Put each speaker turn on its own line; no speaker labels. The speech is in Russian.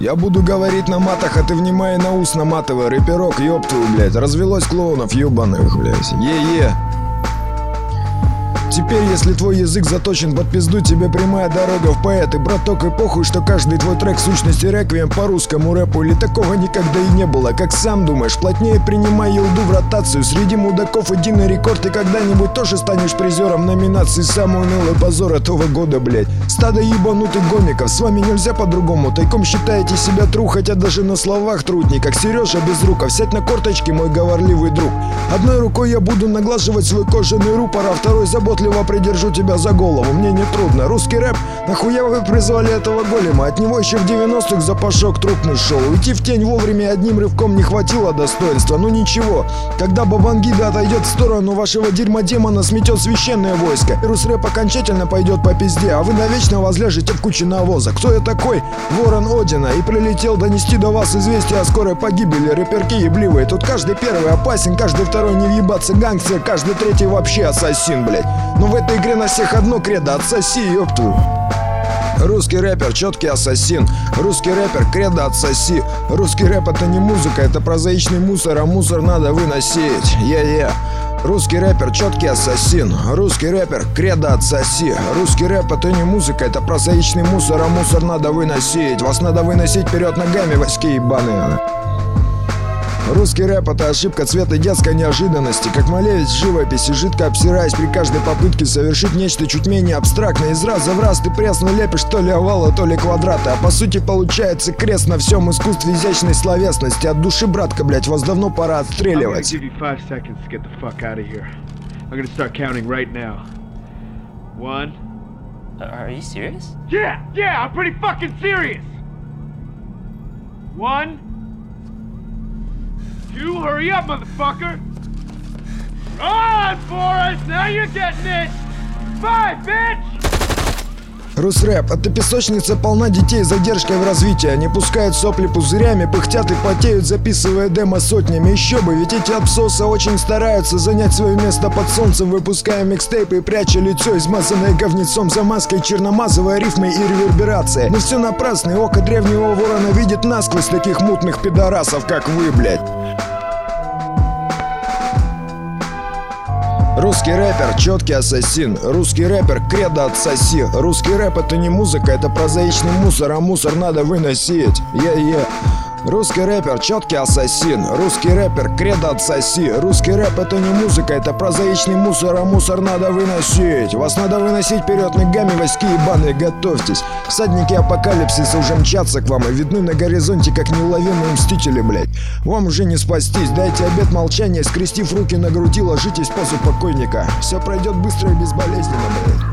Я буду говорить на матах, а ты внимай на ус наматывай. Рэперок, ёб твою, блядь. Развелось клоунов ёбаных, блядь. Е-е. Теперь, если твой язык заточен под пизду, тебе прямая дорога в поэты. Браток, и похуй, что каждый твой трек в сущности реквием по русскому рэпу. Или такого никогда и не было, как сам думаешь. Плотнее принимай елду в ротацию. Среди мудаков иди на рекорд. И когда-нибудь тоже станешь призером номинации «Самый унылый позор этого года», блять. Стадо ебанутых гомиков, с вами нельзя по-другому. Тайком считаете себя тру, хотя даже на словах трудней. Как Сережа Безруков, сядь на корточки, мой говорливый друг. Одной рукой я буду наглаживать свой кожаный рупор, а второй заботливо придержу тебя за голову, мне не трудно. Русский рэп, нахуя вы призвали этого голема? От него еще в 90-х запашок трупный шоу. Уйти в тень вовремя одним рывком не хватило достоинства. Ну ничего, когда Бабангида отойдет в сторону, вашего дерьма демона сметет священное войско. Русрэп окончательно пойдет по пизде, а вы навечно возляжете в куче навоза. Кто я такой? Ворон Одина. И прилетел донести до вас известие о скорой погибели. Рэперки ебливые, тут каждый первый опасен, каждый второй не въебаться гангстер, каждый третий вообще ассасин, блять. Но в этой игре на всех одно кредо: отсоси, ёпту. Русский рэпер, четкий ассасин. Русский рэпер, кредо отсоси. Русский рэп — это не музыка, это прозаичный мусор, а мусор надо выносить. Е-е. Русский рэпер, четкий ассасин. Русский рэпер, кредо отсоси. Русский рэп — это не музыка, это прозаичный мусор, а мусор надо выносить. Вас надо выносить вперед ногами, васьки ебаные. Русский рэп — это ошибка цвета детской неожиданности. Как Малевич в живописи, жидко обсираясь при каждой попытке совершить нечто чуть менее абстрактное. Из раза в раз ты пресно лепишь то ли овалы, то ли квадраты. А по сути получается крест на всем искусстве изящной словесности. От души, братка, блять, вас давно пора отстреливать.
Are you serious?
Yeah, I'm pretty fucking serious. 1, 2, hurry up, motherfucker! Run, Forrest! Now you're getting it! 5, bitch!
Русрэп — это песочница полна детей с задержкой в развитии. Они пускают сопли пузырями, пыхтят и потеют, записывая демо сотнями. Еще бы, ведь эти абсосы очень стараются занять свое место под солнцем, выпуская микстейпы и пряча лицо, измазанное говнецом за маской черномазовой рифмой и реверберацией. Но все напрасно, и око древнего ворона видит насквозь таких мутных пидорасов, как вы, блять. Русский рэпер, четкий ассасин. Русский рэпер, кредо отсоси. Русский рэп — это не музыка, это прозаичный мусор, а мусор надо выносить. Е-е. Русский рэпер, четкий ассасин. Русский рэпер, кредо отсоси. Русский рэп — это не музыка, это прозаичный мусор, а мусор надо выносить. Вас надо выносить вперед ногами, васьки ебаные, готовьтесь. Всадники апокалипсиса уже мчатся к вам и видны на горизонте, как неуловимые мстители, блять. Вам уже не спастись, дайте обет молчания, скрестив руки на груди, ложитесь в позу покойника. Все пройдет быстро и безболезненно, блять.